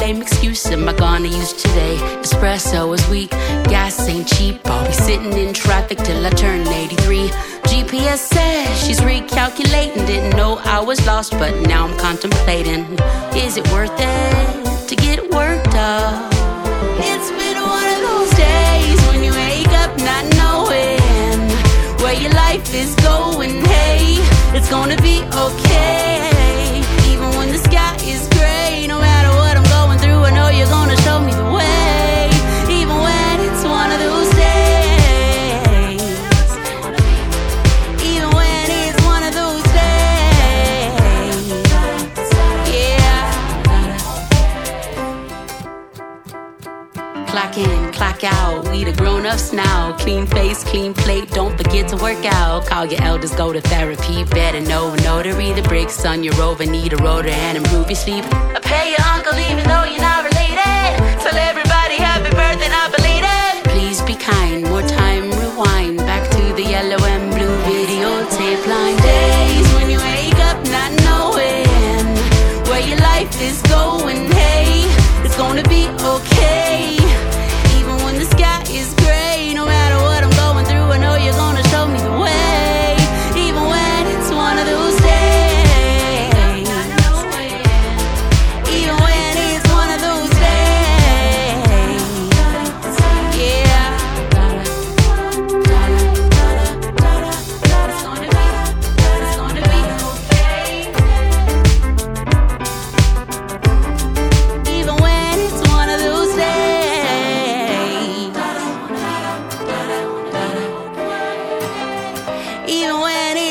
same excuse am I gonna use today? Espresso is weak, gas ain't cheap. I'll be sitting in traffic till I turn 83. GPS says she's recalculating. Didn't know I was lost, but now I'm contemplating. Is it worth it to get worked up? It's been one of those days when you wake up not knowing where your life is going. Hey, it's gonna be okay. Even when the sky is gray, no matter what I'm going through, I know you're gonna show me the way. Even when it's one of those days. Even when it's one of those days. Yeah. Clock in, clock out, we the grown-ups now. Clean face, clean plate, don't forget to work out. Call your elders, go to therapy. Better know a notary. The brakes on your Rover need a rotor and improve your sleep. I pay your uncle even though you're not related. Tell everybody happy birthday, not belated. Please be kind, more time, rewind. Back to the yellow and blue videotape line. Days when you wake up not knowing where your life is going. Hey, it's gonna be okay. Even when the sky is gray, no matter what I'm going through, I know you're gonna show me the way. Even when it's one of those days. Even when it's one of those days. Yeah. It's gonna be okay. Even when it's one of those days. Even when